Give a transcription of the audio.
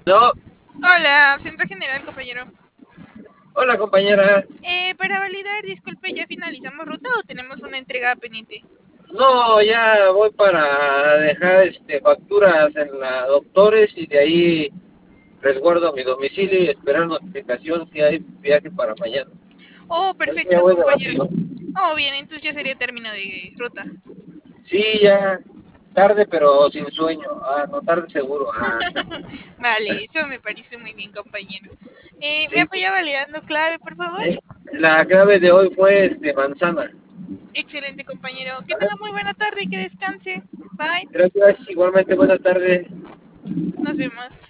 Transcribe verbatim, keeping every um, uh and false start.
No, Hola, Centro General, compañero. hola compañera. Eh, para validar, disculpe, ¿ya finalizamos ruta o tenemos una entrega pendiente? No, ya voy para dejar este facturas en la Doctores y de ahí resguardo mi domicilio y esperar notificación si hay viaje para mañana. Oh, Así que ya perfecto, voy de compañero. vacío. Oh, bien, entonces ya sería término de ruta. Sí, ya tarde pero sin sueño. Ah, no tarde seguro. Ah, Vale, eso me parece muy bien, compañero. Eh, ¿me sí. apoya validando clave, por favor? Eh, La clave de hoy fue este manzana. Excelente, compañero. Que tenga muy buena tarde y que descanse. Bye. Gracias, igualmente buena tarde. Nos vemos.